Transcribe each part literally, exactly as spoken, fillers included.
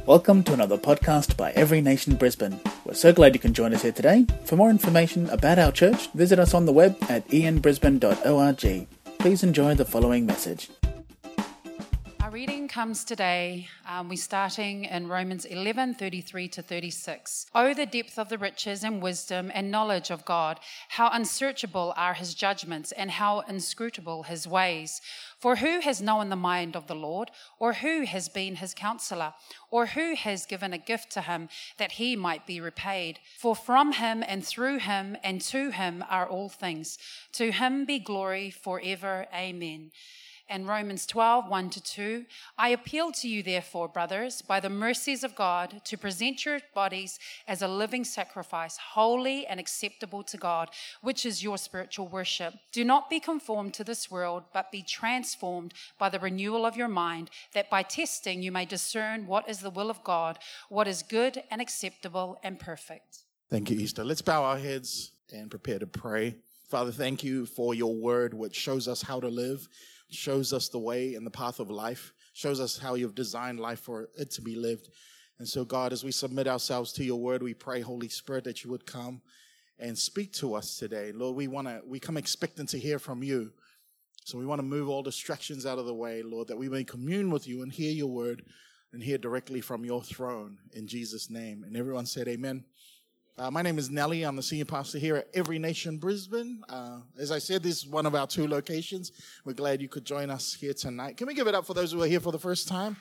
Welcome to another podcast by Every Nation Brisbane. We're so glad you can join us here today. For more information about our church, visit us on the web at e n brisbane dot org. Please enjoy the following message. Our reading comes today, um, we're starting in Romans eleven, thirty-three to thirty-six. Oh, the depth of the riches and wisdom and knowledge of God! How unsearchable are his judgments and how inscrutable his ways! For who has known the mind of the Lord, or who has been his counselor, or who has given a gift to him that he might be repaid? For from him and through him and to him are all things. To him be glory forever. Amen. And Romans twelve, one to two, I appeal to you, therefore, brothers, by the mercies of God, to present your bodies as a living sacrifice, holy and acceptable to God, which is your spiritual worship. Do not be conformed to this world, but be transformed by the renewal of your mind, that by testing you may discern what is the will of God, what is good and acceptable and perfect. Thank you, Easter. Let's bow our heads and prepare to pray. Father, thank you for your word, which shows us how to live, shows us the way and the path of life, shows us how you've designed life for it to be lived. And so, God, as we submit ourselves to your word, we pray, Holy Spirit, that you would come and speak to us today. Lord, we want to, we come expectant to hear from you. So we want to move all distractions out of the way, Lord, that we may commune with you and hear your word and hear directly from your throne in Jesus' name. And everyone said amen. Uh, my name is Nelly. I'm the senior pastor here at Every Nation Brisbane. Uh, as I said, this is one of our two locations. We're glad you could join us here tonight. Can we give it up for those who are here for the first time?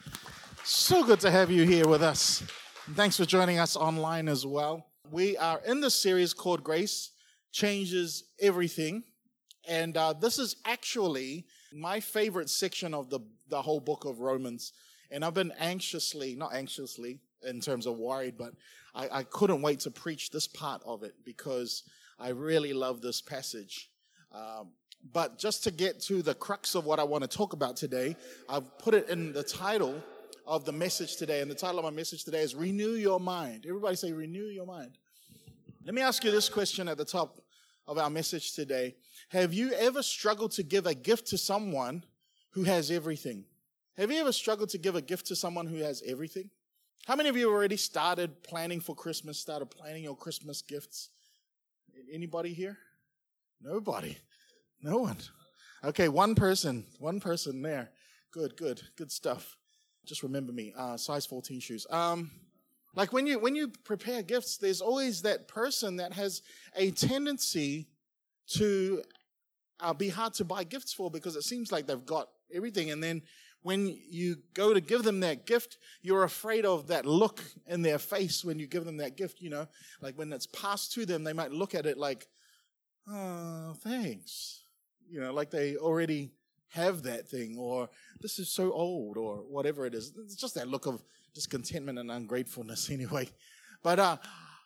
So good to have you here with us. And thanks for joining us online as well. We are in this series called Grace Changes Everything. And uh, this is actually my favorite section of the, the whole book of Romans. And I've been anxiously, not anxiously in terms of worried, but I, I couldn't wait to preach this part of it because I really love this passage. Um, but just to get to the crux of what I want to talk about today, I've put it in the title of the message today. And the title of my message today is Renew Your Mind. Everybody say, renew your mind. Let me ask you this question at the top of our message today. Have you ever struggled to give a gift to someone who has everything? Have you ever struggled to give a gift to someone who has everything? How many of you already started planning for Christmas, started planning your Christmas gifts? Anybody here? Nobody. No one. Okay, one person. One person there. Good, good, good stuff. Just remember me, uh, size fourteen shoes. Um, like when you when you prepare gifts, there's always that person that has a tendency to uh, be hard to buy gifts for because it seems like they've got everything, and then when you go to give them that gift, you're afraid of that look in their face when you give them that gift, you know. Like when it's passed to them, they might look at it like, oh, thanks. You know, like they already have that thing, or this is so old, or whatever it is. It's just that look of discontentment and ungratefulness anyway. But uh,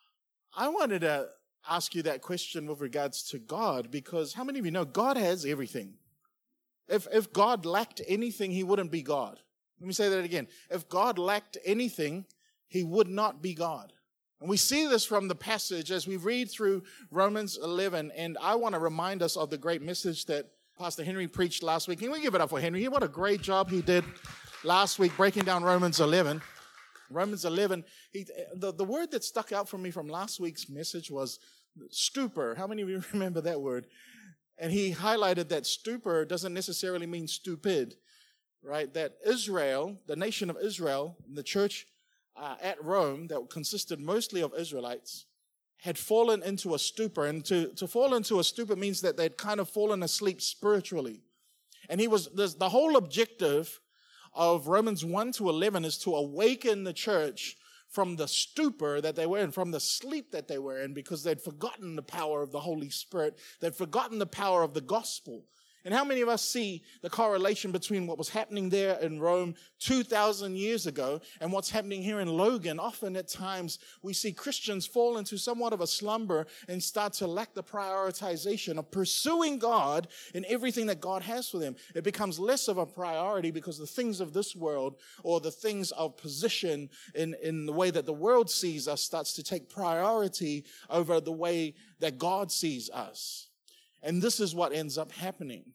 I wanted to ask you that question with regards to God, because how many of you know God has everything? If if God lacked anything, he wouldn't be God. Let me say that again. If God lacked anything, he would not be God. And we see this from the passage as we read through Romans eleven. And I want to remind us of the great message that Pastor Henry preached last week. Can we give it up for Henry? What a great job he did last week breaking down Romans eleven. Romans eleven, he, the, the word that stuck out for me from last week's message was stupor. How many of you remember that word? And he highlighted that stupor doesn't necessarily mean stupid, right? That Israel, the nation of Israel, the church uh, at Rome that consisted mostly of Israelites, had fallen into a stupor. And to, to fall into a stupor means that they'd kind of fallen asleep spiritually. And he was the whole objective of Romans one to eleven is to awaken the church from the stupor that they were in, from the sleep that they were in, because they'd forgotten the power of the Holy Spirit. They'd forgotten the power of the gospel. And how many of us see the correlation between what was happening there in Rome two thousand years ago and what's happening here in Logan? Often at times we see Christians fall into somewhat of a slumber and start to lack the prioritization of pursuing God in everything that God has for them. It becomes less of a priority because the things of this world or the things of position in, in the way that the world sees us starts to take priority over the way that God sees us. And this is what ends up happening.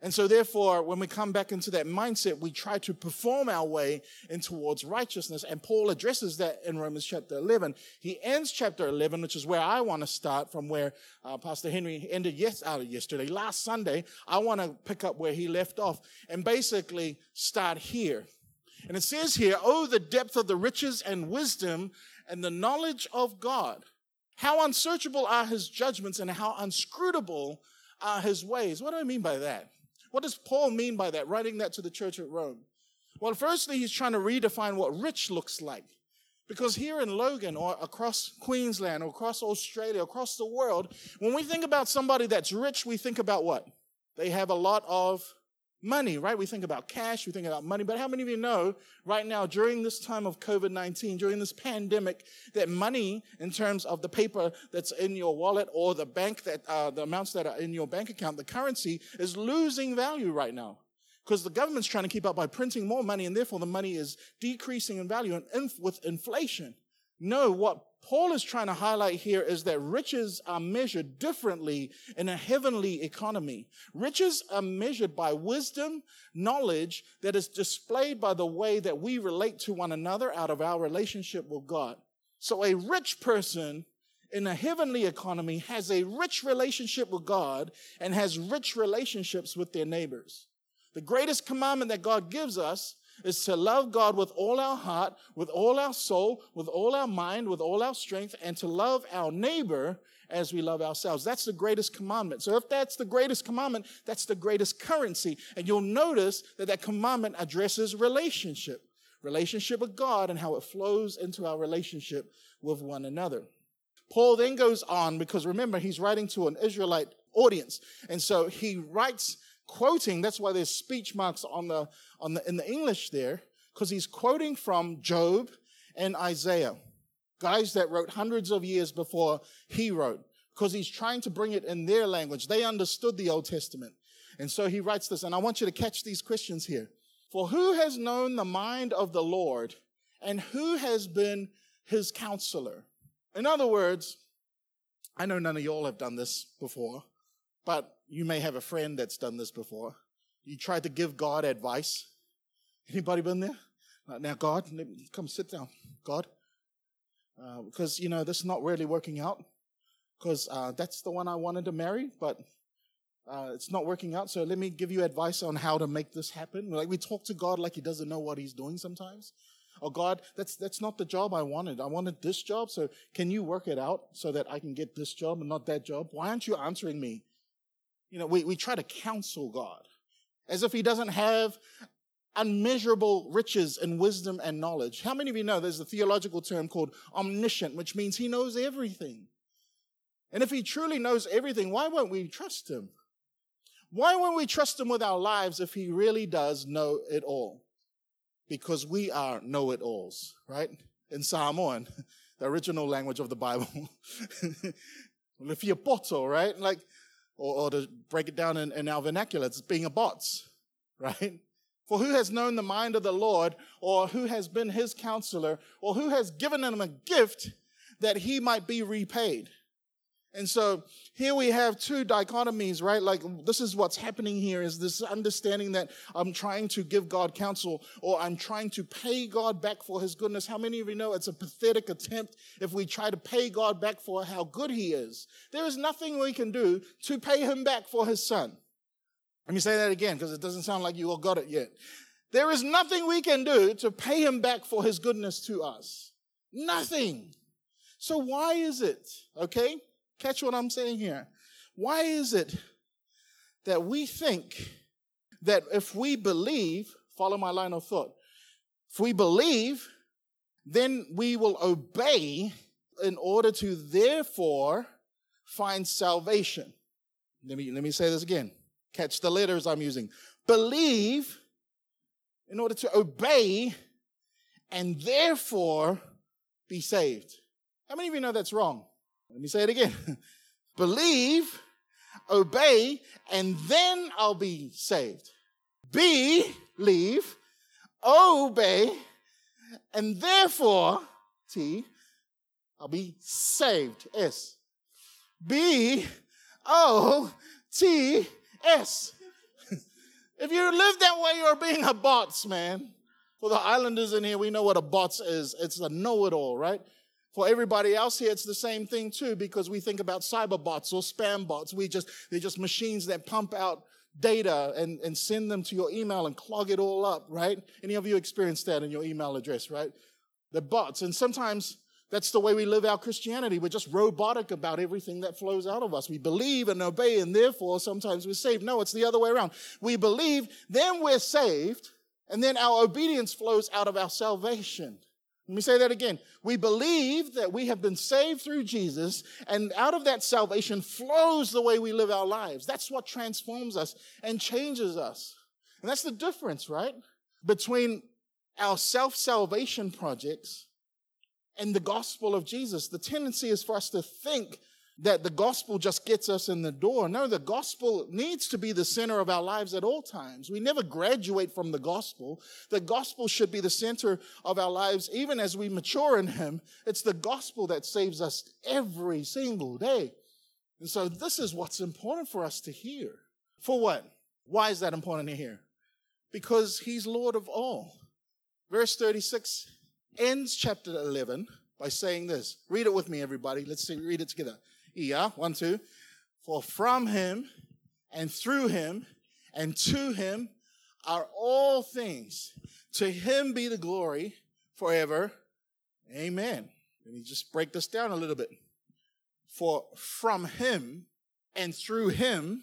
And so therefore, when we come back into that mindset, we try to perform our way in towards righteousness. And Paul addresses that in Romans chapter eleven. He ends chapter eleven, which is where I want to start from where uh, Pastor Henry ended yes, uh, yesterday. Last Sunday, I want to pick up where he left off and basically start here. And it says here, oh, the depth of the riches and wisdom and the knowledge of God. How unsearchable are his judgments and how inscrutable are his ways. What do I mean by that? What does Paul mean by that, writing that to the church at Rome? Well, firstly, he's trying to redefine what rich looks like. Because here in Logan or across Queensland or across Australia, across the world, when we think about somebody that's rich, we think about what? They have a lot of money, right? We think about cash, we think about money. But how many of you know right now, during this time of covid nineteen, during this pandemic, that money in terms of the paper that's in your wallet or the bank that, uh, the amounts that are in your bank account, the currency is losing value right now because the government's trying to keep up by printing more money and therefore the money is decreasing in value and inf- with inflation. No, what Paul is trying to highlight here is that riches are measured differently in a heavenly economy. Riches are measured by wisdom, knowledge that is displayed by the way that we relate to one another out of our relationship with God. So a rich person in a heavenly economy has a rich relationship with God and has rich relationships with their neighbors. The greatest commandment that God gives us is to love God with all our heart, with all our soul, with all our mind, with all our strength, and to love our neighbor as we love ourselves. That's the greatest commandment. So if that's the greatest commandment, that's the greatest currency. And you'll notice that that commandment addresses relationship, relationship with God and how it flows into our relationship with one another. Paul then goes on, because remember, he's writing to an Israelite audience. And so he writes quoting, that's why there's speech marks on the on the in the English there, because he's quoting from Job and Isaiah, guys that wrote hundreds of years before he wrote, because he's trying to bring it in their language. They understood the Old Testament. And so he writes this, and I want you to catch these questions here. For who has known the mind of the Lord, and who has been his counselor? In other words, I know none of y'all have done this before, but you may have a friend that's done this before. You tried to give God advice. Anybody been there? Now, God, let me, come sit down. God, uh, because, you know, this is not really working out. Because uh, that's the one I wanted to marry, but uh, it's not working out. So let me give you advice on how to make this happen. Like we talk to God like he doesn't know what he's doing sometimes. Oh, God, that's that's not the job I wanted. I wanted this job, so can you work it out so that I can get this job and not that job? Why aren't you answering me? You know, we, we try to counsel God as if he doesn't have unmeasurable riches and wisdom and knowledge. How many of you know there's a theological term called omniscient, which means he knows everything? And if he truly knows everything, why won't we trust him? Why won't we trust him with our lives if he really does know it all? Because we are know-it-alls, right? In Samoan, the original language of the Bible. If you're poto, right? Like, Or, or to break it down in, in our vernacular, it's being a bots, right? For who has known the mind of the Lord, or who has been his counselor, or who has given him a gift that he might be repaid? And so here we have two dichotomies, right? Like this is what's happening here is this understanding that I'm trying to give God counsel or I'm trying to pay God back for his goodness. How many of you know it's a pathetic attempt if we try to pay God back for how good he is? There is nothing we can do to pay him back for his son. Let me say that again because it doesn't sound like you all got it yet. There is nothing we can do to pay him back for his goodness to us. Nothing. So why is it, okay? Catch what I'm saying here. Why is it that we think that if we believe, follow my line of thought, if we believe, then we will obey in order to therefore find salvation? Let me, let me say this again. Catch the letters I'm using. Believe in order to obey and therefore be saved. How many of you know that's wrong? Let me say it again. Believe, obey, and then I'll be saved. Believe, obey, and therefore, T, I'll be saved. S. B, O, T, S. If you live that way, you're being a bots, man. For the islanders in here, we know what a bots is. It's a know-it-all, right? For everybody else here, it's the same thing too, because we think about cyber bots or spam bots. We just, they're just machines that pump out data and, and send them to your email and clog it all up, right? Any of you experienced that in your email address, right? The bots. And sometimes that's the way we live our Christianity. We're just robotic about everything that flows out of us. We believe and obey, and therefore sometimes we're saved. No, it's the other way around. We believe, then we're saved, and then our obedience flows out of our salvation. Let me say that again. We believe that we have been saved through Jesus, and out of that salvation flows the way we live our lives. That's what transforms us and changes us. And that's the difference, right? Between our self-salvation projects and the gospel of Jesus. The tendency is for us to think that the gospel just gets us in the door. No, the gospel needs to be the center of our lives at all times. We never graduate from the gospel. The gospel should be the center of our lives even as we mature in Him. It's the gospel that saves us every single day. And so this is what's important for us to hear. For what? Why is that important to hear? Because He's Lord of all. Verse thirty-six ends chapter eleven by saying this. Read it with me, everybody. Let's see, read it together. Yeah, one, two. For from Him and through Him and to Him are all things. To Him be the glory forever. Amen. Let me just break this down a little bit. For from Him and through Him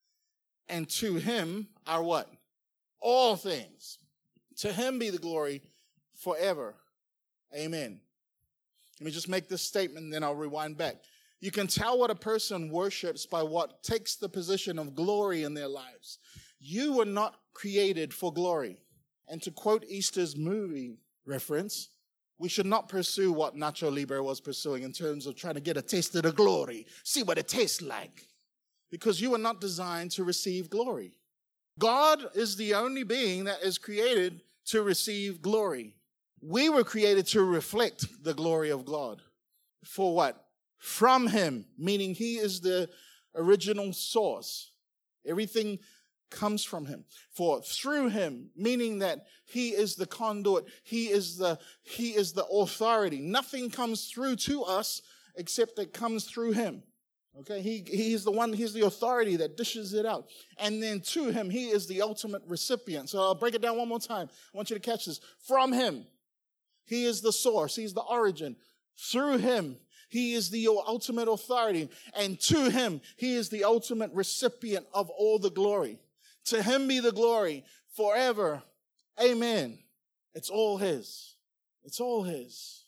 and to Him are what? All things. To Him be the glory forever. Amen. Let me just make this statement and then I'll rewind back. You can tell what a person worships by what takes the position of glory in their lives. You were not created for glory. And to quote Easter's movie reference, we should not pursue what Nacho Libre was pursuing in terms of trying to get a taste of the glory, see what it tastes like. Because you were not designed to receive glory. God is the only being that is created to receive glory. We were created to reflect the glory of God. For what? From Him, meaning He is the original source. Everything comes from Him. For through Him, meaning that He is the conduit. He is the, He is the authority. Nothing comes through to us except it comes through Him. Okay, he, he's the one, He's the authority that dishes it out. And then to Him, He is the ultimate recipient. So I'll break it down one more time. I want you to catch this. From Him, He is the source. He's the origin. Through Him, He is the ultimate authority. And to Him, He is the ultimate recipient of all the glory. To Him be the glory forever. Amen. It's all His. It's all His.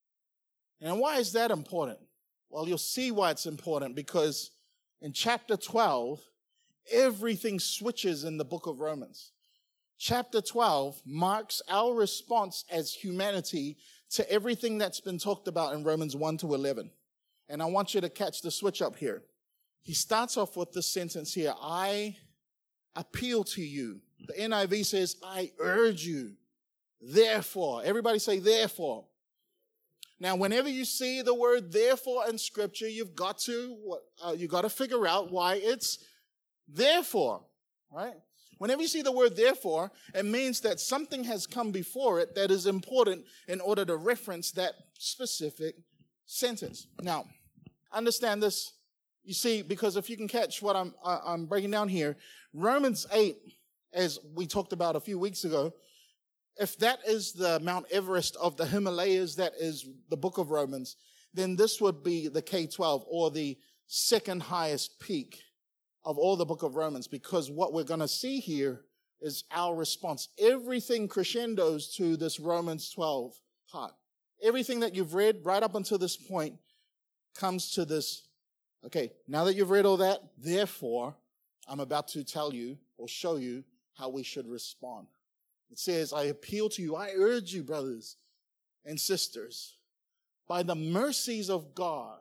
And why is that important? Well, you'll see why it's important, because in chapter twelve, everything switches in the book of Romans. Chapter twelve marks our response as humanity to everything that's been talked about in Romans one to eleven. And I want you to catch the switch up here. He starts off with this sentence here, I appeal to you. The N I V says, I urge you. Therefore, everybody say therefore. Now, whenever you see the word therefore in Scripture, you've got to, uh, you got to figure out why it's therefore, right? Whenever you see the word therefore, it means that something has come before it that is important in order to reference that specific sentence. Now, understand this, you see, because if you can catch what I'm, I'm breaking down here, Romans eight, as we talked about a few weeks ago, if that is the Mount Everest of the Himalayas, that is the book of Romans, then this would be the K twelve, or the second highest peak of all the book of Romans, because what we're going to see here is our response. Everything crescendos to this Romans twelve part. Everything that you've read right up until this point comes to this. Okay, now that you've read all that, therefore, I'm about to tell you or show you how we should respond. It says, I appeal to you, I urge you, brothers and sisters, by the mercies of God.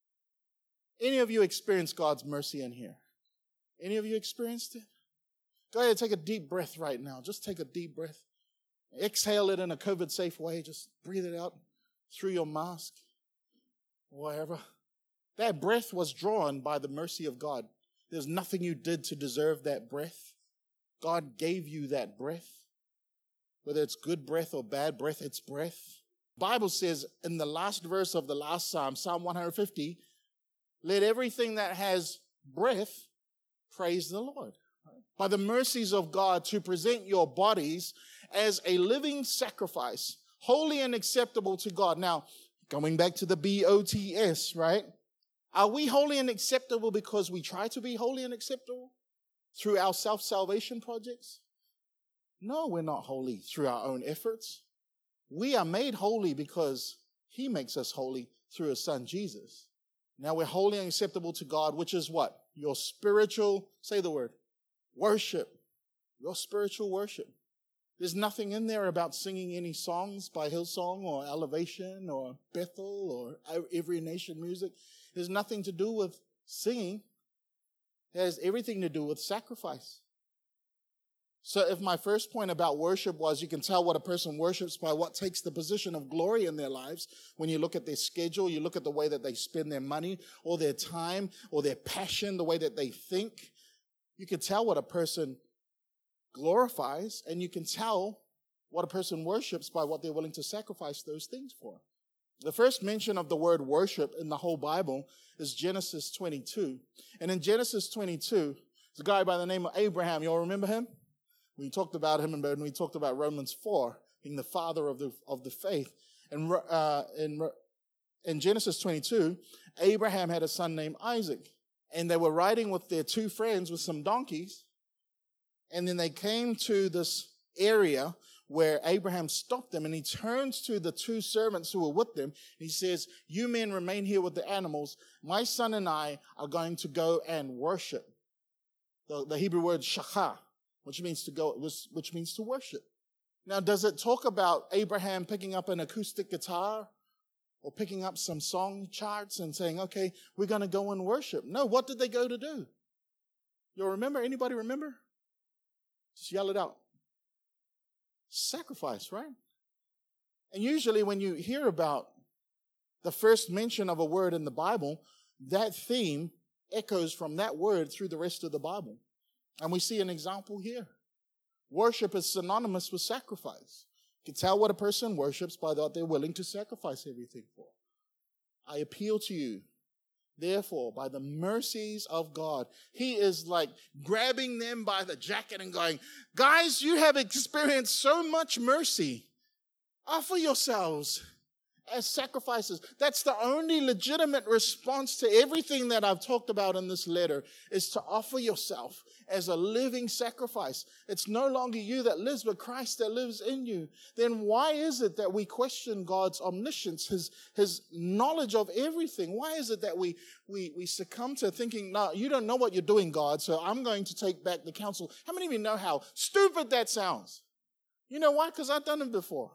Any of you experienced God's mercy in here? Any of you experienced it? Go ahead, take a deep breath right now. Just take a deep breath. Exhale it in a COVID-safe way. Just breathe it out through your mask or wherever. That breath was drawn by the mercy of God. There's nothing you did to deserve that breath. God gave you that breath. Whether it's good breath or bad breath, it's breath. The Bible says in the last verse of the last Psalm, Psalm one fifty, let everything that has breath praise the Lord. By the mercies of God, to present your bodies as a living sacrifice, holy and acceptable to God. Now, going back to the B O T S, right? Are we holy and acceptable because we try to be holy and acceptable through our self-salvation projects? No, we're not holy through our own efforts. We are made holy because he makes us holy through his son, Jesus. Now we're holy and acceptable to God, which is what? Your spiritual, say the word, worship. Your spiritual worship. There's nothing in there about singing any songs by Hillsong or Elevation or Bethel or Every Nation Music. There's nothing to do with singing. It has everything to do with sacrifice. So if my first point about worship was you can tell what a person worships by what takes the position of glory in their lives. When you look at their schedule, you look at the way that they spend their money or their time or their passion, the way that they think. You can tell what a person glorifies, and you can tell what a person worships by what they're willing to sacrifice those things for. The first mention of the word worship in the whole Bible is Genesis twenty-two. And in Genesis twenty-two, there's a guy by the name of Abraham. You all remember him? We talked about him and we talked about Romans four, being the father of the of the faith. And uh, in, in Genesis twenty-two, Abraham had a son named Isaac. And they were riding with their two friends with some donkeys. And then they came to this area where Abraham stopped them, and he turns to the two servants who were with them. He says, you men remain here with the animals. My son and I are going to go and worship. The, the Hebrew word shachar, which means to go, which means to worship. Now, does it talk about Abraham picking up an acoustic guitar or picking up some song charts and saying, okay, we're going to go and worship? No, what did they go to do? You'll remember? Anybody remember? Just yell it out. Sacrifice, right? And usually when you hear about the first mention of a word in the Bible, that theme echoes from that word through the rest of the Bible. And we see an example here. Worship is synonymous with sacrifice. You can tell what a person worships by what they're willing to sacrifice everything for. I appeal to you, therefore, by the mercies of God. He is like grabbing them by the jacket and going, guys, you have experienced so much mercy. Offer yourselves as sacrifices. That's the only legitimate response to everything that I've talked about in this letter, is to offer yourself as a living sacrifice. It's no longer you that lives, but Christ that lives in you. Then why is it that we question God's omniscience, his, his knowledge of everything? Why is it that we, we, we succumb to thinking, no, you don't know what you're doing, God, so I'm going to take back the counsel? How many of you know how stupid that sounds? You know why? Because I've done it before.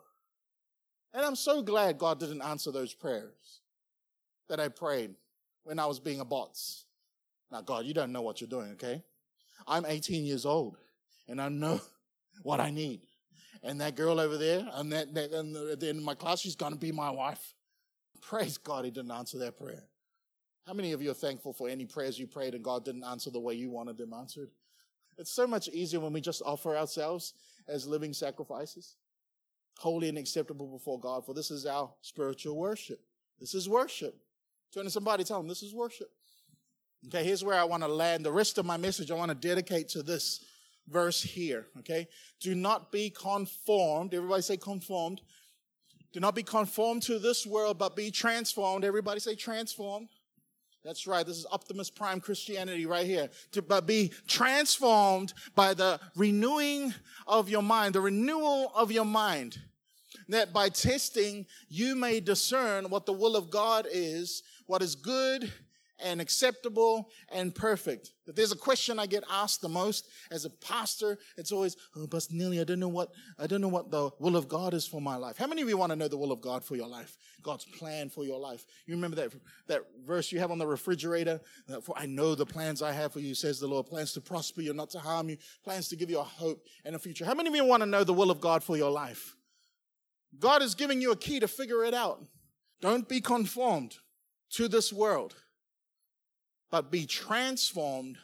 And I'm so glad God didn't answer those prayers that I prayed when I was being a bots. Now, God, you don't know what you're doing, okay? I'm eighteen years old, and I know what I need. And that girl over there, and that, that and at the end of my class, she's going to be my wife. Praise God, he didn't answer that prayer. How many of you are thankful for any prayers you prayed and God didn't answer the way you wanted them answered? It's so much easier when we just offer ourselves as living sacrifices, holy and acceptable before God, for this is our spiritual worship. This is worship. Turn to somebody, tell them this is worship. Okay, here's where I want to land. The rest of my message I want to dedicate to this verse here, okay? Do not be conformed. Everybody say conformed. Do not be conformed to this world, but be transformed. Everybody say transformed. That's right. This is Optimus Prime Christianity right here. To but be transformed by the renewing of your mind, the renewal of your mind. That by testing, you may discern what the will of God is, what is good and acceptable and perfect. If there's a question I get asked the most as a pastor, it's always, oh, Pastor Neely, I don't know what, I don't know what the will of God is for my life. How many of you want to know the will of God for your life? God's plan for your life. You remember that, that verse you have on the refrigerator? For I know the plans I have for you, says the Lord. Plans to prosper you, not to harm you. Plans to give you a hope and a future. How many of you want to know the will of God for your life? God is giving you a key to figure it out. Don't be conformed to this world, but be transformed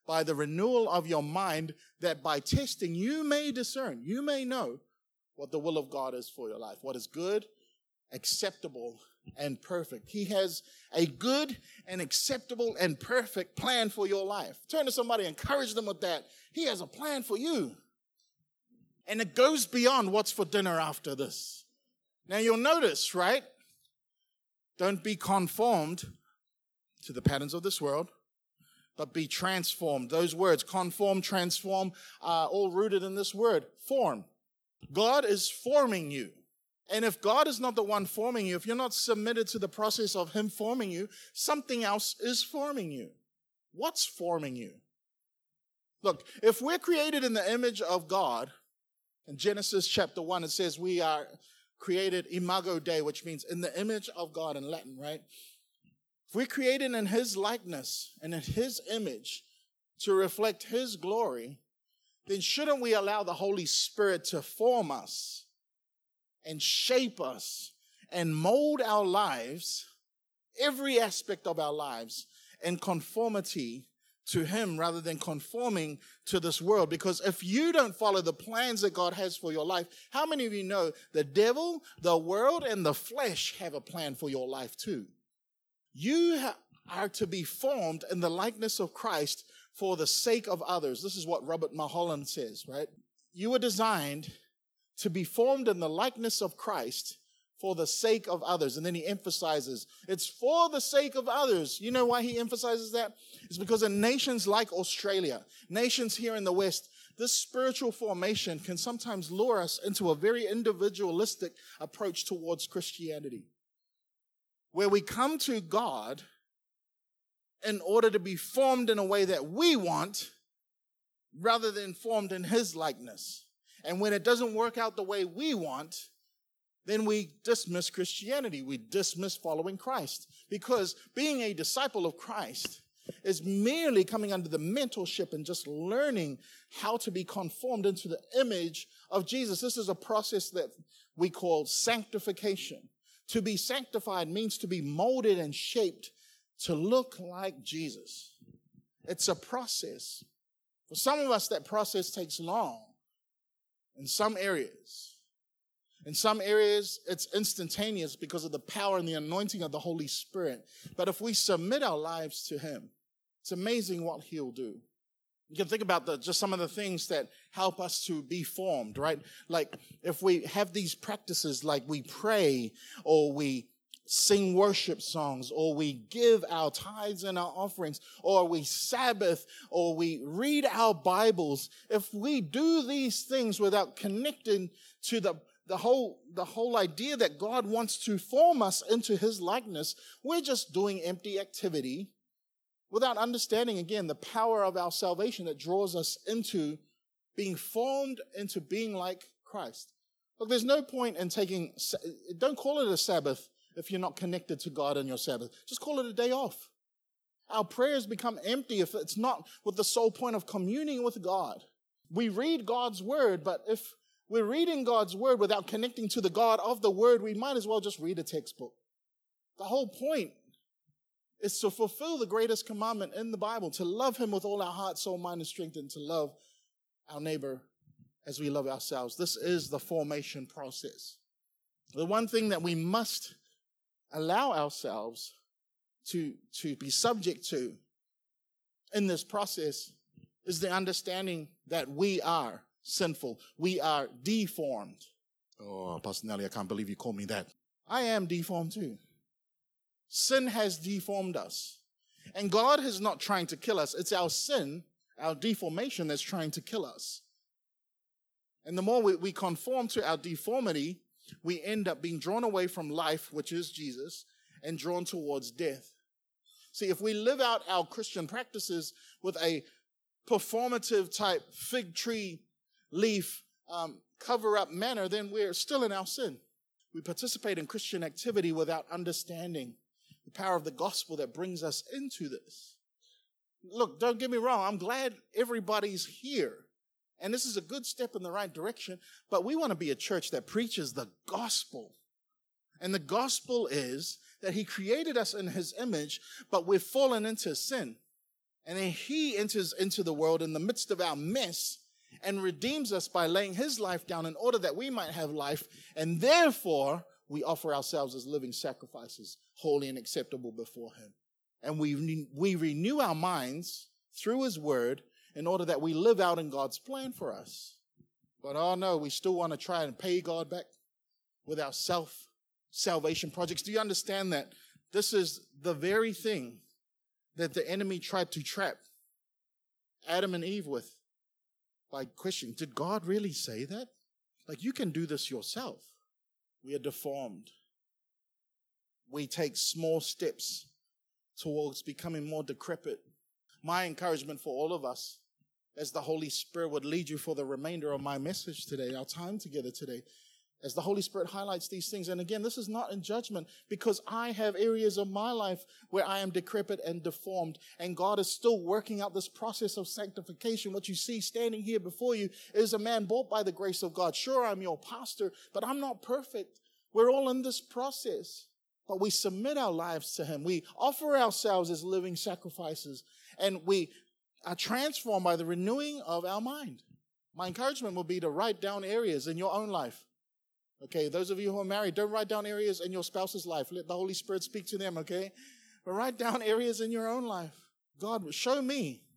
by the renewal of your mind, that by testing you may discern, you may know what the will of God is for your life, what is good, acceptable, and perfect. He has a good and acceptable and perfect plan for your life. Turn to somebody, encourage them with that. He has a plan for you. And it goes beyond what's for dinner after this. Now you'll notice, right? Don't be conformed to the patterns of this world, but be transformed. Those words, conform, transform, are all rooted in this word, form. God is forming you. And if God is not the one forming you, if you're not submitted to the process of him forming you, something else is forming you. What's forming you? Look, if we're created in the image of God, in Genesis chapter one, it says we are created imago Dei, which means in the image of God in Latin, right? If we're created in his likeness and in his image to reflect his glory, then shouldn't we allow the Holy Spirit to form us and shape us and mold our lives, every aspect of our lives, in conformity to him rather than conforming to this world? Because if you don't follow the plans that God has for your life, how many of you know the devil, the world, and the flesh have a plan for your life too? You ha- are to be formed in the likeness of Christ for the sake of others. This is what Robert Mulholland says, right? You were designed to be formed in the likeness of Christ for the sake of others. And then he emphasizes, it's for the sake of others. You know why he emphasizes that? It's because in nations like Australia, nations here in the West, this spiritual formation can sometimes lure us into a very individualistic approach towards Christianity, where we come to God in order to be formed in a way that we want rather than formed in his likeness. And when it doesn't work out the way we want, then we dismiss Christianity. We dismiss following Christ. Because being a disciple of Christ is merely coming under the mentorship and just learning how to be conformed into the image of Jesus. This is a process that we call sanctification. To be sanctified means to be molded and shaped to look like Jesus. It's a process. For some of us, that process takes long. In some areas, in some areas, it's instantaneous because of the power and the anointing of the Holy Spirit. But if we submit our lives to him, it's amazing what he'll do. You can think about the, just some of the things that help us to be formed, right? Like if we have these practices, like we pray or we sing worship songs, or we give our tithes and our offerings, or we Sabbath, or we read our Bibles. If we do these things without connecting to the, the whole, the whole idea that God wants to form us into his likeness, we're just doing empty activity without understanding, again, the power of our salvation that draws us into being formed into being like Christ. Look, there's no point in taking, don't call it a Sabbath if you're not connected to God on your Sabbath. Just call it a day off. Our prayers become empty if it's not with the sole point of communing with God. We read God's word, but if we're reading God's word without connecting to the God of the word, we might as well just read a textbook. The whole point is to fulfill the greatest commandment in the Bible, to love him with all our heart, soul, mind, and strength, and to love our neighbor as we love ourselves. This is the formation process. The one thing that we must allow ourselves to, to be subject to in this process is the understanding that we are sinful. We are deformed. Oh, Pastor Nelly, I can't believe you called me that. I am deformed too. Sin has deformed us. And God is not trying to kill us. It's our sin, our deformation that's trying to kill us. And the more we, we conform to our deformity, we end up being drawn away from life, which is Jesus, and drawn towards death. See, if we live out our Christian practices with a performative type fig tree leaf um, cover-up manner, then we're still in our sin. We participate in Christian activity without understanding the power of the gospel that brings us into this. Look, don't get me wrong. I'm glad everybody's here. And this is a good step in the right direction, but we want to be a church that preaches the gospel. And the gospel is that he created us in his image, but we've fallen into sin. And then he enters into the world in the midst of our mess and redeems us by laying his life down in order that we might have life. And therefore, we offer ourselves as living sacrifices, holy and acceptable before him. And we, we renew our minds through his word in order that we live out in God's plan for us. But oh no, we still want to try and pay God back with our self-salvation projects. Do you understand that this is the very thing that the enemy tried to trap Adam and Eve with by questioning, did God really say that? Like, you can do this yourself. We are deformed. We take small steps towards becoming more decrepit. My encouragement for all of us, as the Holy Spirit would lead you for the remainder of my message today, our time together today, as the Holy Spirit highlights these things. And again, this is not in judgment, because I have areas of my life where I am decrepit and deformed, and God is still working out this process of sanctification. What you see standing here before you is a man bought by the grace of God. Sure, I'm your pastor, but I'm not perfect. We're all in this process, but we submit our lives to him. We offer ourselves as living sacrifices, and we are transformed by the renewing of our mind. My encouragement would be to write down areas in your own life. Okay, those of you who are married, don't write down areas in your spouse's life. Let the Holy Spirit speak to them, okay? But write down areas in your own life. God, show me.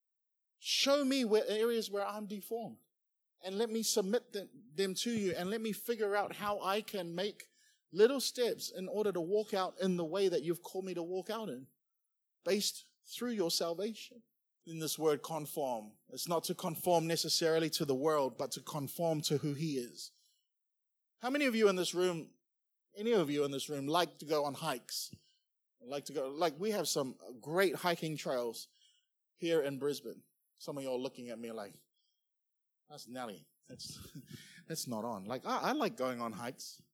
Show me where areas where I'm deformed. And let me submit them, them to you, and let me figure out how I can make little steps in order to walk out in the way that you've called me to walk out in, based through your salvation. In this word conform, it's not to conform necessarily to the world, but to conform to who he is. How many of you in this room, any of you in this room, like to go on hikes? Like to go, like we have some great hiking trails here in Brisbane. Some of y'all looking at me like, that's Nelly. That's, that's not on. Like, I, I like going on hikes.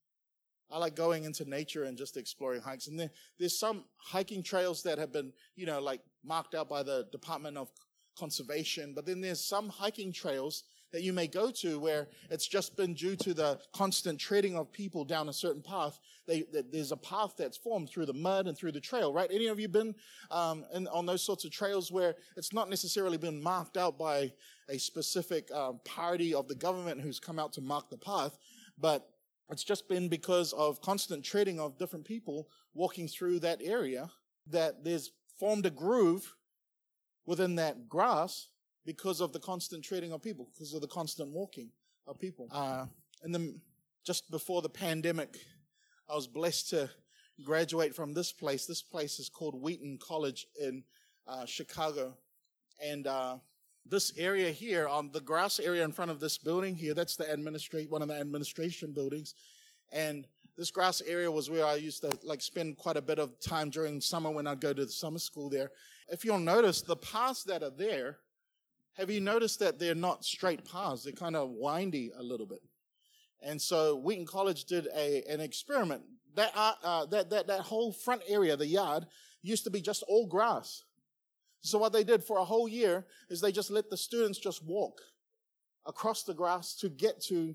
I like going into nature and just exploring hikes. And then there's some hiking trails that have been, you know, like marked out by the Department of Conservation. But then there's some hiking trails that you may go to where it's just been due to the constant treading of people down a certain path. They, there's a path that's formed through the mud and through the trail, right? Any of you been um, in, on those sorts of trails where it's not necessarily been marked out by a specific um, party of the government who's come out to mark the path, but it's just been because of constant treading of different people walking through that area that there's formed a groove within that grass because of the constant treading of people, because of the constant walking of people. Uh, and then just before the pandemic, I was blessed to graduate from this place. This place is called Wheaton College in uh, Chicago. And uh, this area here, on the grass area in front of this building here, that's the administrate one of the administration buildings. And this grass area was where I used to like spend quite a bit of time during summer when I'd go to the summer school there. If you'll notice, the paths that are there, have you noticed that they're not straight paths? They're kind of windy a little bit. And so Wheaton College did a an experiment. That uh, uh, that that that whole front area, the yard, used to be just all grass. So what they did for a whole year is they just let the students just walk across the grass to get to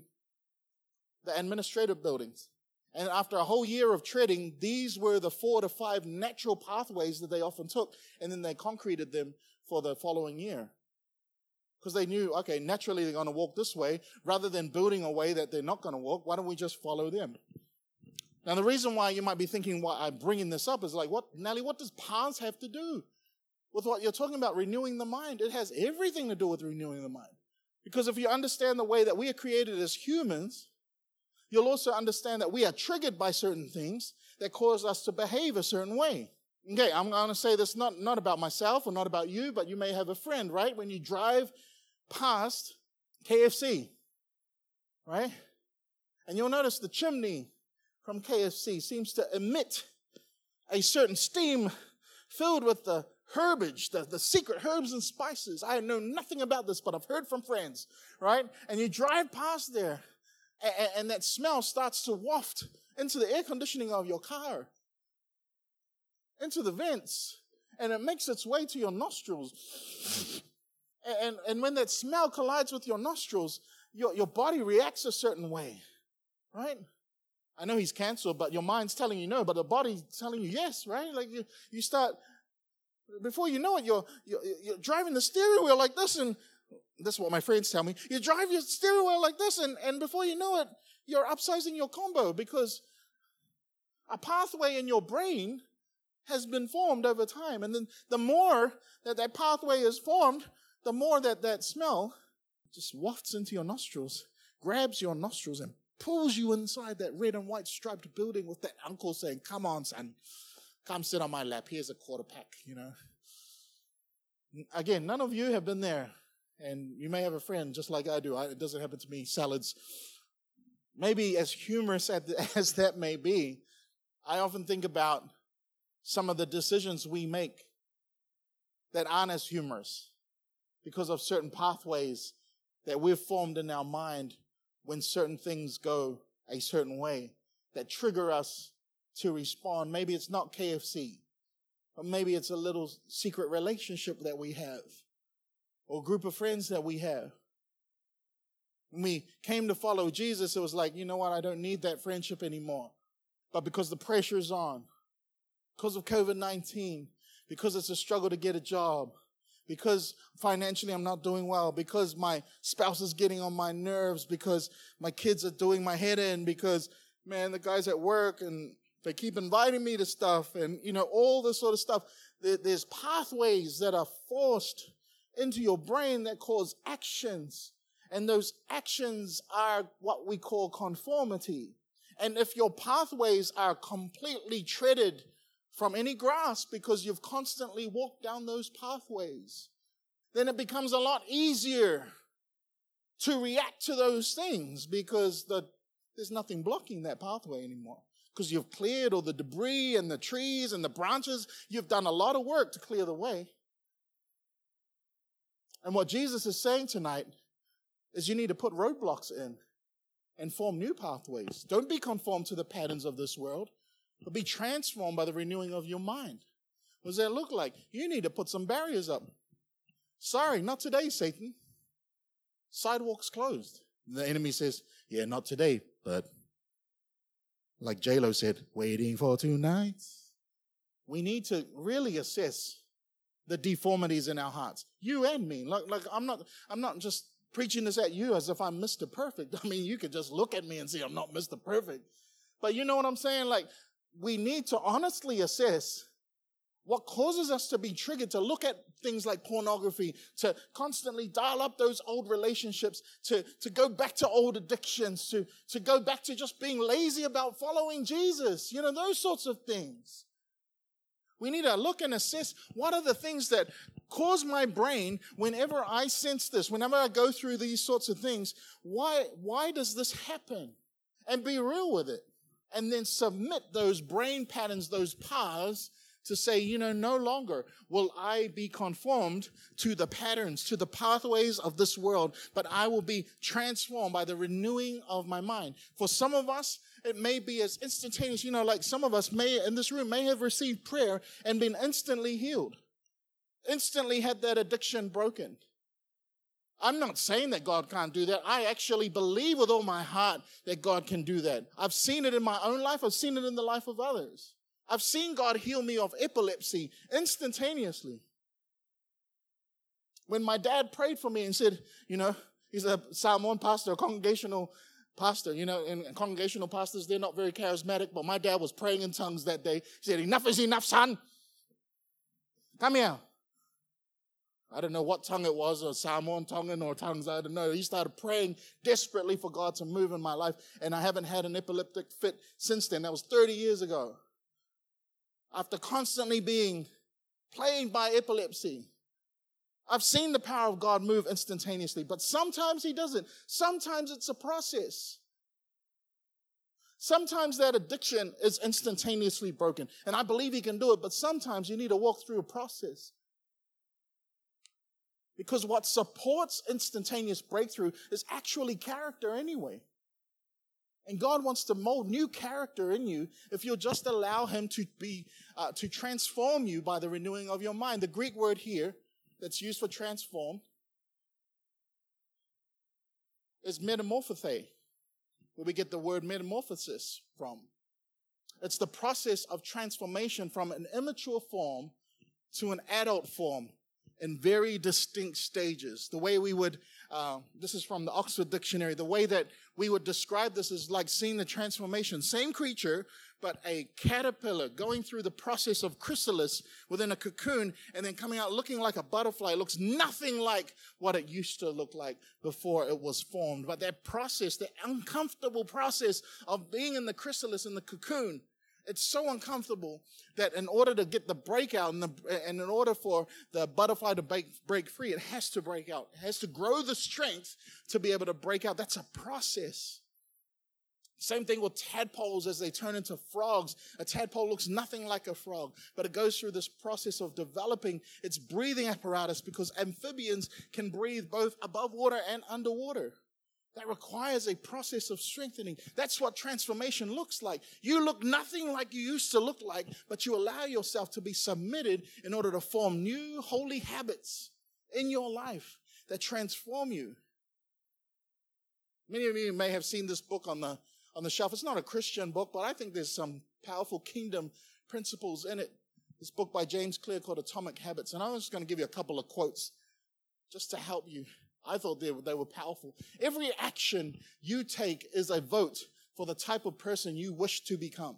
the administrative buildings. And after a whole year of treading, these were the four to five natural pathways that they often took, and then they concreted them for the following year. Because they knew, okay, naturally they're going to walk this way. Rather than building a way that they're not going to walk, why don't we just follow them? Now, the reason why you might be thinking why I'm bringing this up is like, what, Nelly, what does paths have to do with what you're talking about, renewing the mind? It has everything to do with renewing the mind. Because if you understand the way that we are created as humans, you'll also understand that we are triggered by certain things that cause us to behave a certain way. Okay, I'm going to say this not, not about myself or not about you, but you may have a friend, right? When you drive past K F C, right? And you'll notice the chimney from K F C seems to emit a certain steam filled with the herbage, the, the secret herbs and spices. I know nothing about this, but I've heard from friends, right? And you drive past there, and, and that smell starts to waft into the air conditioning of your car, into the vents, and it makes its way to your nostrils. And, and when that smell collides with your nostrils, your, your body reacts a certain way, right? I know he's canceled, but your mind's telling you no, but the body's telling you yes, right? Like you, you start, Before you know it, you're, you're, you're driving the steering wheel like this, and this is what my friends tell me. You drive your steering wheel like this, and, and before you know it, you're upsizing your combo because a pathway in your brain has been formed over time. And then the more that that pathway is formed, the more that that smell just wafts into your nostrils, grabs your nostrils, and pulls you inside that red and white striped building with that uncle saying, come on, son, come sit on my lap. Here's a quarter pack, you know. Again, none of you have been there. And you may have a friend just like I do. I, it doesn't happen to me. Salads. Maybe as humorous as that may be, I often think about some of the decisions we make that aren't as humorous because of certain pathways that we've formed in our mind when certain things go a certain way that trigger us to respond. Maybe it's not K F C, but maybe it's a little secret relationship that we have or a group of friends that we have. When we came to follow Jesus, it was like, you know what, I don't need that friendship anymore. But because the pressure's on, because of covid nineteen, because it's a struggle to get a job, because financially I'm not doing well, because my spouse is getting on my nerves, because my kids are doing my head in, because, man, the guys at work and they keep inviting me to stuff and, you know, all this sort of stuff. There's pathways that are forced into your brain that cause actions. And those actions are what we call conformity. And if your pathways are completely treaded from any grass because you've constantly walked down those pathways, then it becomes a lot easier to react to those things because the, there's nothing blocking that pathway anymore. Because you've cleared all the debris and the trees and the branches. You've done a lot of work to clear the way. And what Jesus is saying tonight is you need to put roadblocks in and form new pathways. Don't be conformed to the patterns of this world, but be transformed by the renewing of your mind. What does that look like? You need to put some barriers up. Sorry, not today, Satan. Sidewalks closed. The enemy says, yeah, not today, but like J-Lo said, waiting for tonight. We need to really assess the deformities in our hearts. You and me. Like, like I'm not, I'm not just preaching this at you as if I'm Mister Perfect. I mean, you could just look at me and say I'm not Mister Perfect. But you know what I'm saying? Like, we need to honestly assess what causes us to be triggered to look at things like pornography, to constantly dial up those old relationships, to, to go back to old addictions, to, to go back to just being lazy about following Jesus. You know, those sorts of things. We need to look and assess what are the things that cause my brain whenever I sense this, whenever I go through these sorts of things, why, why does this happen? And be real with it. And then submit those brain patterns, those paths, to say, you know, no longer will I be conformed to the patterns, to the pathways of this world, but I will be transformed by the renewing of my mind. For some of us, it may be as instantaneous, you know, like some of us may, in this room, may have received prayer and been instantly healed, instantly had that addiction broken. I'm not saying that God can't do that. I actually believe with all my heart that God can do that. I've seen it in my own life. I've seen it in the life of others. I've seen God heal me of epilepsy instantaneously. When my dad prayed for me and said, you know, he's a Psalm one pastor, a congregational pastor, you know, and congregational pastors, they're not very charismatic, but my dad was praying in tongues that day. He said, enough is enough, son. Come here. I don't know what tongue it was, or Samoan tongue or tongues, I don't know. He started praying desperately for God to move in my life, and I haven't had an epileptic fit since then. That was thirty years ago. After constantly being plagued by epilepsy, I've seen the power of God move instantaneously, but sometimes he doesn't. Sometimes it's a process. Sometimes that addiction is instantaneously broken, and I believe he can do it, but sometimes you need to walk through a process. Because what supports instantaneous breakthrough is actually character anyway. And God wants to mold new character in you if you'll just allow him to be, uh, to transform you by the renewing of your mind. The Greek word here that's used for transform is metamorphothe, where we get the word metamorphosis from. It's the process of transformation from an immature form to an adult form in very distinct stages. The way we would, uh, this is from the Oxford Dictionary, the way that we would describe this is like seeing the transformation. Same creature, but a caterpillar going through the process of chrysalis within a cocoon and then coming out looking like a butterfly. It looks nothing like what it used to look like before it was formed. But that process, that uncomfortable process of being in the chrysalis, in the cocoon, it's so uncomfortable that in order to get the breakout and, the, and in order for the butterfly to break, break free, it has to break out. It has to grow the strength to be able to break out. That's a process. Same thing with tadpoles as they turn into frogs. A tadpole looks nothing like a frog, but it goes through this process of developing its breathing apparatus because amphibians can breathe both above water and underwater. That requires a process of strengthening. That's what transformation looks like. You look nothing like you used to look like, but you allow yourself to be submitted in order to form new holy habits in your life that transform you. Many of you may have seen this book on the on the shelf. It's not a Christian book, but I think there's some powerful kingdom principles in it. This book by James Clear called Atomic Habits. And I'm just going to give you a couple of quotes just to help you. I thought they were, they were powerful. Every action you take is a vote for the type of person you wish to become.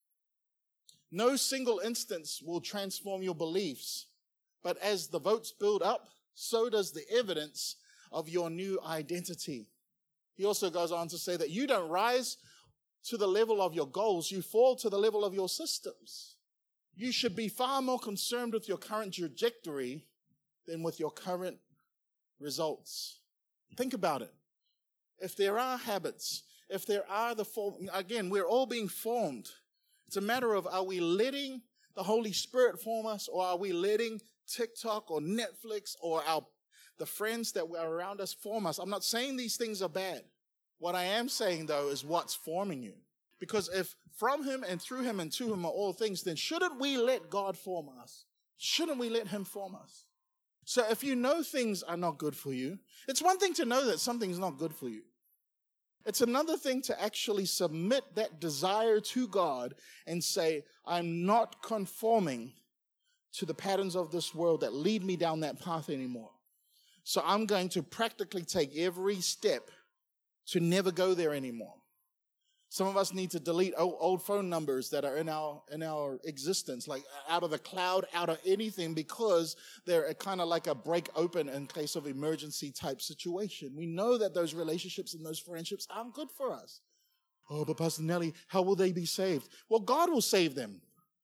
No single instance will transform your beliefs, but as the votes build up, so does the evidence of your new identity. He also goes on to say that you don't rise to the level of your goals, you fall to the level of your systems. You should be far more concerned with your current trajectory than with your current results. Think about it. If there are habits, if there are the form, again, we're all being formed. It's a matter of, are we letting the Holy Spirit form us, or are we letting TikTok or Netflix or our the friends that are around us form us? I'm not saying these things are bad. What I am saying, though, is what's forming you. Because if from him and through him and to him are all things, then shouldn't we let God form us? Shouldn't we let him form us? So if you know things are not good for you, it's one thing to know that something's not good for you. It's another thing to actually submit that desire to God and say, I'm not conforming to the patterns of this world that lead me down that path anymore. So I'm going to practically take every step to never go there anymore. Some of us need to delete old, old phone numbers that are in our in our existence, like out of the cloud, out of anything, because they're kind of like a break open in case of emergency type situation. We know that those relationships and those friendships aren't good for us. Oh, but Pastor Nelly, how will they be saved? Well, God will save them.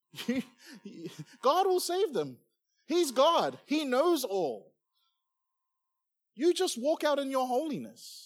God will save them. He's God. He knows all. You just walk out in your holiness.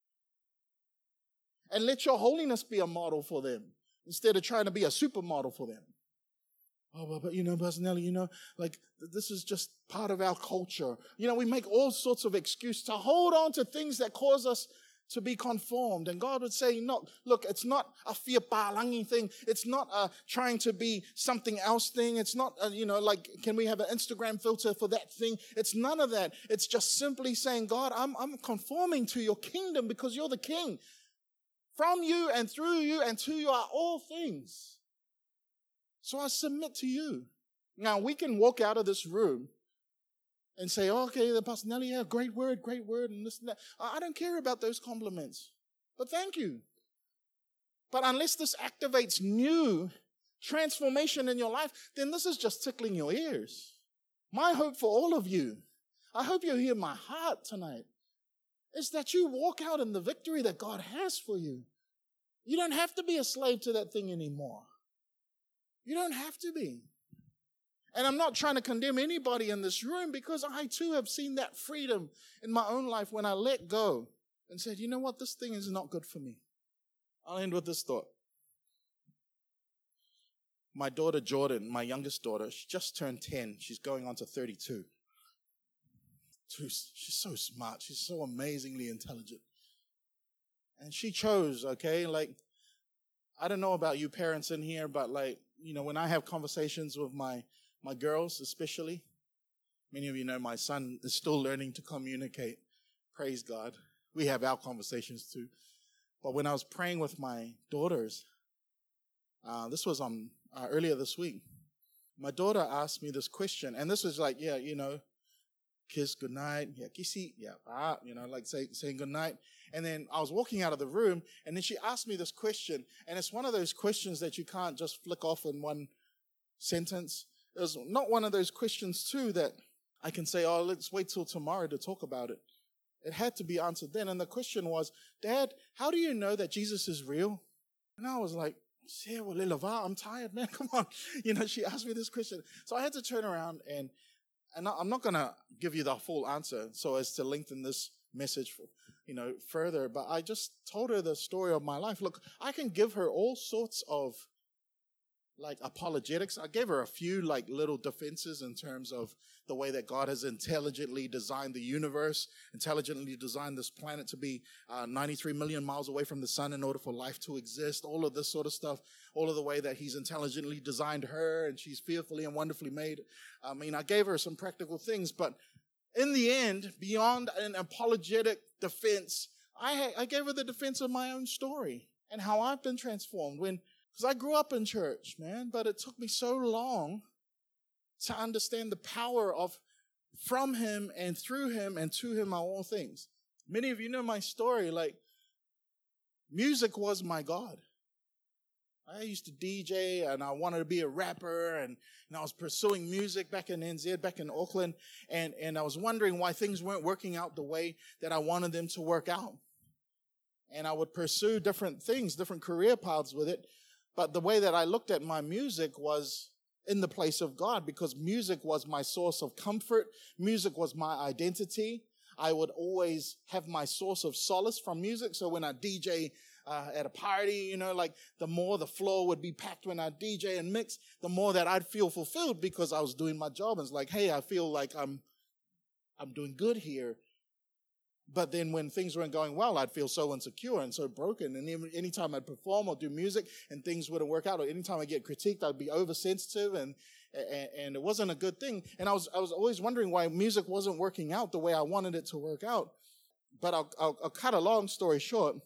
And let your holiness be a model for them instead of trying to be a supermodel for them. Oh, but, but you know, Pastor Nelly, you know, like this is just part of our culture. You know, we make all sorts of excuses to hold on to things that cause us to be conformed. And God would say, no, look, it's not a fear palangi thing. It's not a trying to be something else thing. It's not, a, you know, like, can we have an Instagram filter for that thing? It's none of that. It's just simply saying, God, I'm, I'm conforming to your kingdom because you're the king. From you and through you and to you are all things. So I submit to you. Now, we can walk out of this room and say, oh, okay, the Pastor Nelly, yeah, great word, great word, and this and that. I don't care about those compliments, but thank you. But unless this activates new transformation in your life, then this is just tickling your ears. My hope for all of you, I hope you hear my heart tonight, is that you walk out in the victory that God has for you. You don't have to be a slave to that thing anymore. You don't have to be. And I'm not trying to condemn anybody in this room, because I too have seen that freedom in my own life when I let go and said, you know what, this thing is not good for me. I'll end with this thought. My daughter Jordan, my youngest daughter, she just turned ten. She's going on to thirty-two. She's so smart. She's so amazingly intelligent. And she chose, okay, like, I don't know about you parents in here, but like, you know, when I have conversations with my, my girls especially, many of you know my son is still learning to communicate. Praise God. We have our conversations too. But when I was praying with my daughters, uh, this was on uh, earlier this week, my daughter asked me this question, and this was like, yeah, you know, kiss goodnight, yeah, kissy, yeah, ah, you know, like say, saying goodnight. And then I was walking out of the room, and then she asked me this question, and it's one of those questions that you can't just flick off in one sentence. It was not one of those questions, too, that I can say, oh, let's wait till tomorrow to talk about it. It had to be answered then. And the question was, Dad, how do you know that Jesus is real? And I was like, I'm tired, man. Come on. You know, she asked me this question. So I had to turn around and, and I'm not going to give you the full answer so as to lengthen this message, for, you know, further. But I just told her the story of my life. Look, I can give her all sorts of like apologetics. I gave her a few like little defenses in terms of the way that God has intelligently designed the universe, intelligently designed this planet to be uh, ninety-three million miles away from the sun in order for life to exist, all of this sort of stuff, all of the way that he's intelligently designed her and she's fearfully and wonderfully made. I mean, I gave her some practical things, but in the end, beyond an apologetic defense, I, I gave her the defense of my own story and how I've been transformed when Because I grew up in church, man, but it took me so long to understand the power of from him and through him and to him are all things. Many of you know my story, like music was my God. I used to D J and I wanted to be a rapper and, and I was pursuing music back in N Z, back in Auckland, and, and I was wondering why things weren't working out the way that I wanted them to work out. And I would pursue different things, different career paths with it. But the way that I looked at my music was in the place of God, because music was my source of comfort. Music was my identity. I would always have my source of solace from music. So when I D J uh, at a party, you know, like the more the floor would be packed when I D J and mix, the more that I'd feel fulfilled because I was doing my job. And it's like, hey, I feel like I'm, I'm doing good here. But then when things weren't going well, I'd feel so insecure and so broken. And even anytime I'd perform or do music and things wouldn't work out, or anytime I get critiqued, I'd be oversensitive, and, and and it wasn't a good thing. And I was I was always wondering why music wasn't working out the way I wanted it to work out. But I'll, I'll, I'll cut a long story short.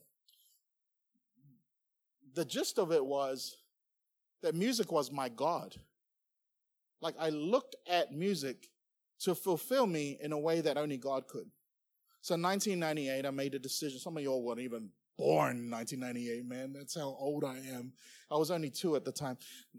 The gist of it was that music was my God. Like I looked at music to fulfill me in a way that only God could. So in nineteen ninety-eight, I made a decision. Some of y'all weren't even born in nineteen ninety-eight, man. That's how old I am. I was only two at the time.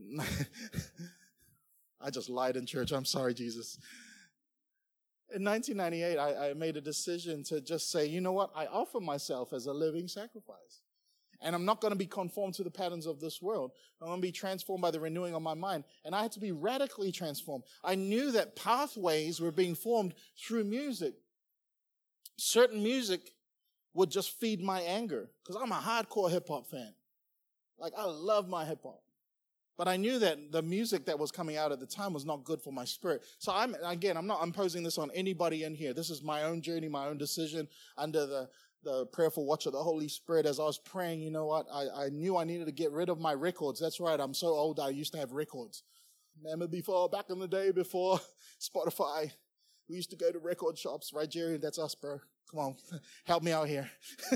I just lied in church. I'm sorry, Jesus. In nineteen ninety-eight, I, I made a decision to just say, you know what? I offer myself as a living sacrifice. And I'm not going to be conformed to the patterns of this world. I'm going to be transformed by the renewing of my mind. And I had to be radically transformed. I knew that pathways were being formed through music. Certain music would just feed my anger because I'm a hardcore hip-hop fan. Like, I love my hip-hop. But I knew that the music that was coming out at the time was not good for my spirit. So I'm, again, I'm not imposing this on anybody in here. This is my own journey, my own decision under the, the prayerful watch of the Holy Spirit. As I was praying, you know what? I, I knew I needed to get rid of my records. That's right. I'm so old. I used to have records. Remember before, back in the day before Spotify, we used to go to record shops, right, Jerry? That's us, bro. Come on, help me out here.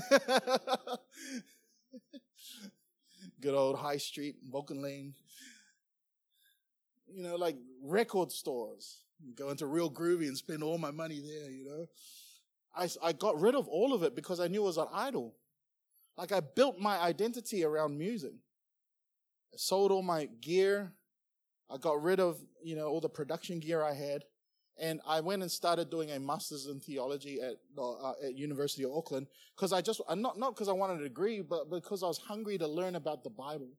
Good old High Street, Vulcan Lane. You know, like record stores. Go into Real Groovy and spend all my money there, you know. I, I got rid of all of it because I knew it was an idol. Like I built my identity around music. I sold all my gear. I got rid of, you know, all the production gear I had. And I went and started doing a master's in theology at uh, at University of Auckland because I just, not not because I wanted a degree, but because I was hungry to learn about the Bible.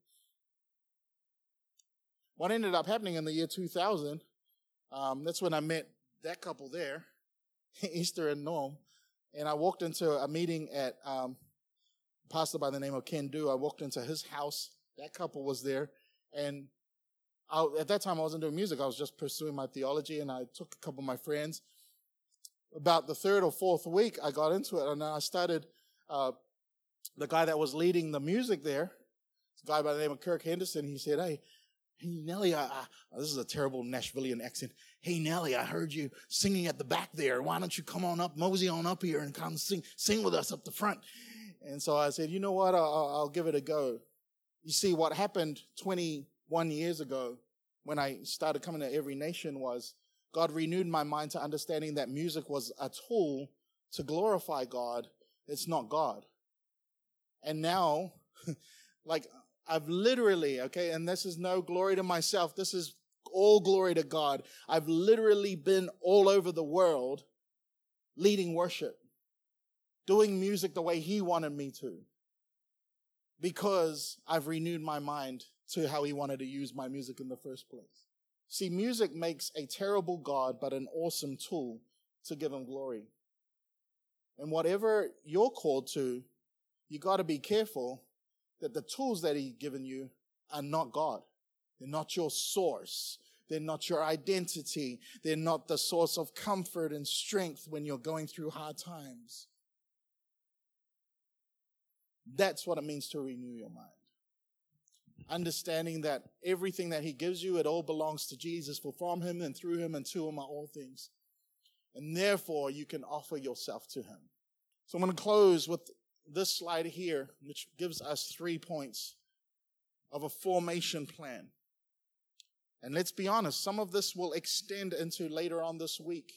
What ended up happening in the year two thousand, um, that's when I met that couple there, Easter and Norm. And I walked into a meeting at um, a pastor by the name of Ken Du. I walked into his house. That couple was there. And I, at that time, I wasn't doing music. I was just pursuing my theology, and I took a couple of my friends. About the third or fourth week, I got into it, and I started, uh, the guy that was leading the music there, a guy by the name of Kirk Henderson, he said, hey, hey, Nelly, I, I, this is a terrible Nashvilleian accent. Hey, Nelly, I heard you singing at the back there. Why don't you come on up, mosey on up here and come sing, sing with us up the front? And so I said, you know what? I'll, I'll give it a go. You see, what happened twenty-one years ago when I started coming to Every Nation was God renewed my mind to understanding that music was a tool to glorify God. It's not God. And now, like, I've literally, okay, and this is no glory to myself. This is all glory to God. I've literally been all over the world leading worship, doing music the way He wanted me to, because I've renewed my mind to how He wanted to use my music in the first place. See, music makes a terrible God, but an awesome tool to give Him glory. And whatever you're called to, you got to be careful that the tools that He's given you are not God. They're not your source. They're not your identity. They're not the source of comfort and strength when you're going through hard times. That's what it means to renew your mind. Understanding that everything that He gives you, it all belongs to Jesus, for from Him and through Him and to Him are all things. And therefore, you can offer yourself to Him. So I'm going to close with this slide here, which gives us three points of a formation plan. And let's be honest, some of this will extend into later on this week.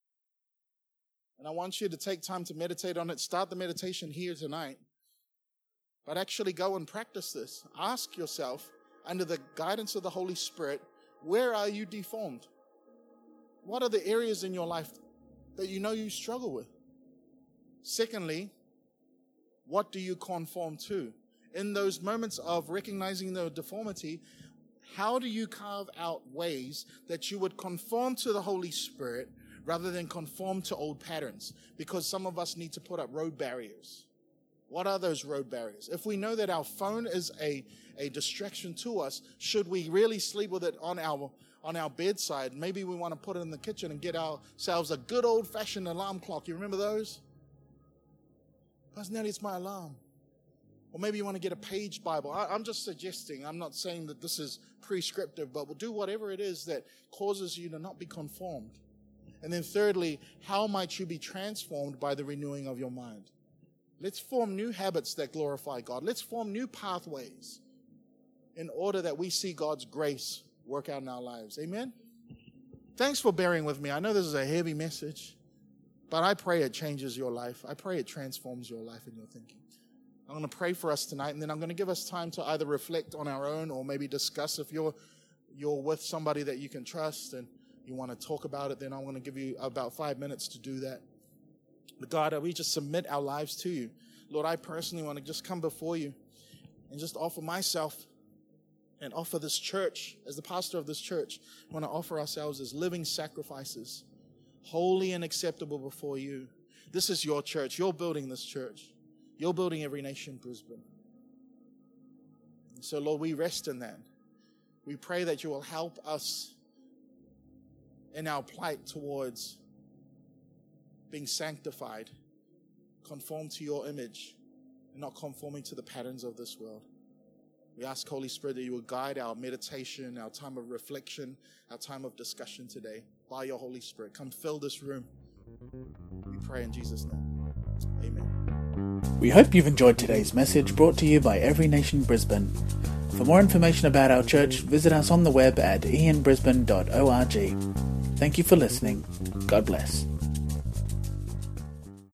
And I want you to take time to meditate on it. Start the meditation here tonight. But actually go and practice this. Ask yourself, under the guidance of the Holy Spirit, where are you deformed? What are the areas in your life that you know you struggle with? Secondly, what do you conform to? In those moments of recognizing the deformity, how do you carve out ways that you would conform to the Holy Spirit rather than conform to old patterns? Because some of us need to put up road barriers. What are those road barriers? If we know that our phone is a, a distraction to us, should we really sleep with it on our on our bedside? Maybe we want to put it in the kitchen and get ourselves a good old-fashioned alarm clock. You remember those? Pastor Nelly, it's my alarm. Or maybe you want to get a page Bible. I, I'm just suggesting. I'm not saying that this is prescriptive, but we'll do whatever it is that causes you to not be conformed. And then thirdly, how might you be transformed by the renewing of your mind? Let's form new habits that glorify God. Let's form new pathways in order that we see God's grace work out in our lives. Amen? Thanks for bearing with me. I know this is a heavy message, but I pray it changes your life. I pray it transforms your life and your thinking. I'm going to pray for us tonight, and then I'm going to give us time to either reflect on our own or maybe discuss. If you're you're with somebody that you can trust and you want to talk about it, then I'm going to give you about five minutes to do that. But God, we just submit our lives to you. Lord, I personally want to just come before you and just offer myself and offer this church, as the pastor of this church, I want to offer ourselves as living sacrifices, holy and acceptable before you. This is your church. You're building this church. You're building Every Nation Brisbane. And so, Lord, we rest in that. We pray that you will help us in our plight towards being sanctified, conform to your image, and not conforming to the patterns of this world. We ask, Holy Spirit, that you will guide our meditation, our time of reflection, our time of discussion today by your Holy Spirit. Come fill this room. We pray in Jesus' name. Amen. We hope you've enjoyed today's message brought to you by Every Nation Brisbane. For more information about our church, visit us on the web at ian brisbane dot org. Thank you for listening. God bless.